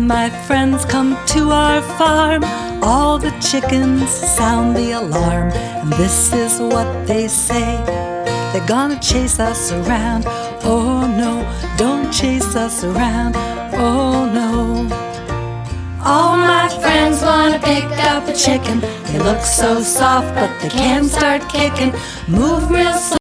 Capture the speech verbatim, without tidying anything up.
my friends come to our farm, all the chickens sound the alarm, and this is what they say: they're gonna chase us around. Oh no, don't chase us around. Oh no. All my friends wanna pick up a chicken. They look so soft, but they can't start kicking. Move real slow.